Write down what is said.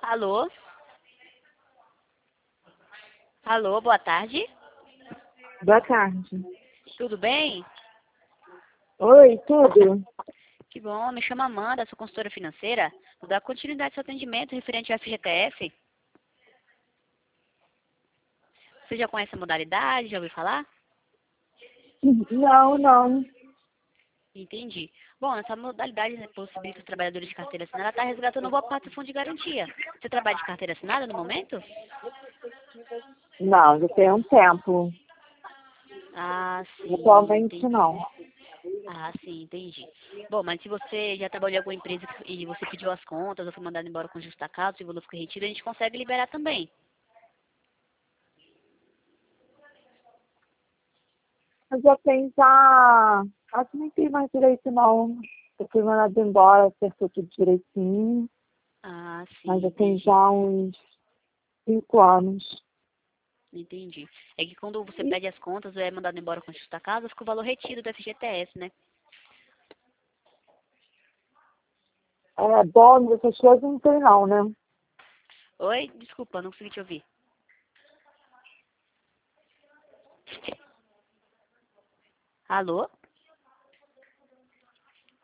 Alô? Alô, boa tarde. Boa tarde. Tudo bem? Oi, tudo? Que bom, me chamo Amanda, sou consultora financeira. Vou dar continuidade ao seu atendimento referente ao FGTS. Você já conhece a modalidade? Já ouviu falar? Não. Entendi. Bom, essa modalidade, né, possibilita os trabalhadores de carteira assinada estar resgatando boa parte do fundo de garantia. Você trabalha de carteira assinada no momento? Não, já tem um tempo. Ah, sim, Atualmente entendi. não. Ah, sim, entendi. Bom, mas se você já trabalhou em alguma empresa e você pediu as contas ou foi mandado embora com justa causa e o valor foi retido, a gente consegue liberar também. Mas já tem já. Acho que nem tem mais direito não. Eu fui mandado embora, acertou tudo direitinho. Ah, Mas sim, já tem entendi. já uns 5 anos. Entendi. É que quando você pede as contas ou é mandado embora com justa causa, fica o valor retido do FGTS, né? É, bônus, essas coisas não tem não, né? Oi? Desculpa, não consegui te ouvir. Alô?